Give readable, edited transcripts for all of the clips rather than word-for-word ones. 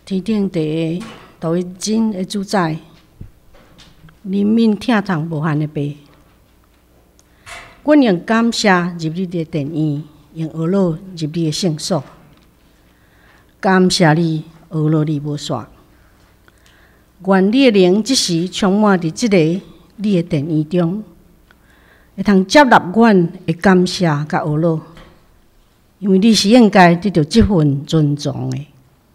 天顶地下都是真的主宰，人民疼痛无限的爸。阮用感谢入你的殿院，用学乐入你的圣所。感谢你，学乐你无煞。愿你的灵即时充满伫即个你的殿院中，会通接纳阮的感谢甲学乐，因为你是应该得到即份尊重的。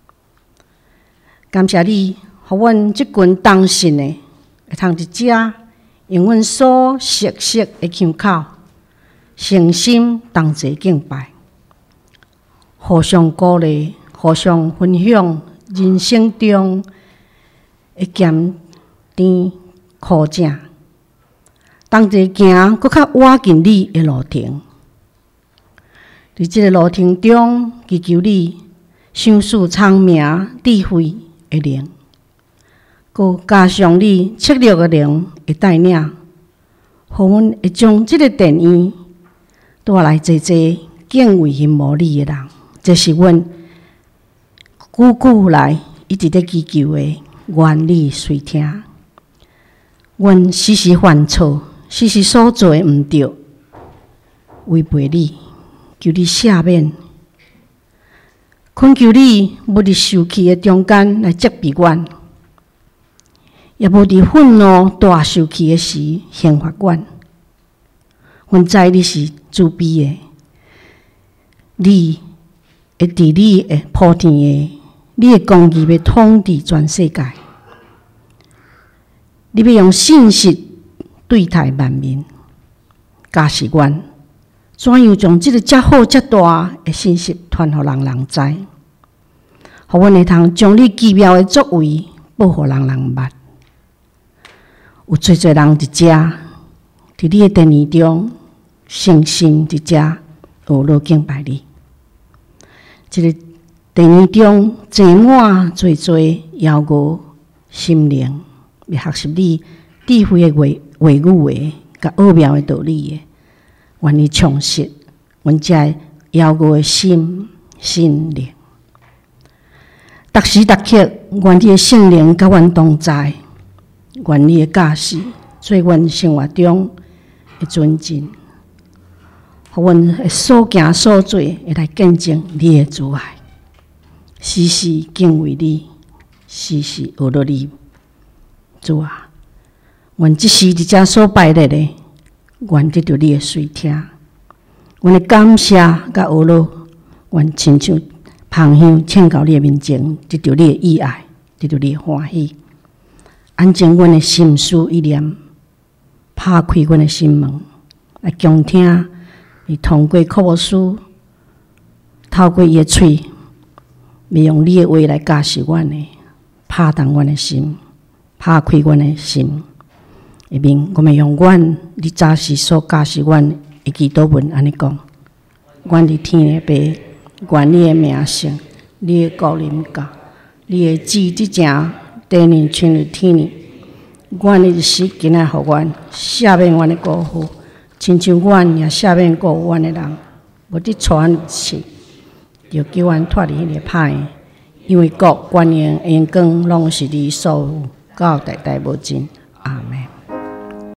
感谢你，互阮即群当信的会通伫遮用阮所熟悉的腔口，诚心同齐敬拜，互相鼓励，互相分享人生中的咸甜苦正，同齐行搁较倚近你的路程。伫即个路程中，祈求你赏赐聪明智慧的灵，搁加上你策略的灵的带领，互阮会将即个殿院带来济敬畏恨无你的人。这是阮久久来一直在祈求的，愿你垂听。阮时时犯错，时时所做的毋对，违背你，求你赦免。恳求你，无伫受气的中间来责备阮，也无伫愤怒大受气的时刑罚阮。阮知你是慈悲的，你会伫你的普天的，你的公义要统治全世界。你要用信实对待万民，教示阮怎样将即个遮好遮大的信息传互人人知，互阮会通将你奇妙的作为报互人人捌。有侪人伫遮，伫你的殿院中，诚心伫遮学乐敬拜你。即个殿院中坐满侪妖恶心灵，要学习你智慧的话语的，甲奥妙的道理的。愿你充实阮遮的妖恶的心灵。逐时逐刻，愿你的圣灵甲阮同在，愿你的教示做阮生活中的准证，互阮的所行所做会来见证你的慈爱，时时敬畏你，时时学乐你。主啊，愿即时伫遮所拜列的，愿得到你的垂听。阮的感谢甲学乐，愿亲像香香请到你的面前，得到你的意爱，得到你的欢喜。安静阮的心思意念，拍开阮的心门，来倾听你通过科牧师，透过伊的嘴，要用你的话来教示阮的，拍动阮的心，拍开阮的心。下面我们用阮你早时所教示阮的祈祷文安尼讲：阮伫天的爸，愿你的名圣，你的国临到，你的旨即正地面亲如天呢。愿你日时今仔互阮赦免阮的过错，亲像阮也赦免过阮的人，无伫传去，就叫阮脱离迄个歹的，因为国、权、荣、荣光，拢是你所有，到代代无尽。阿门。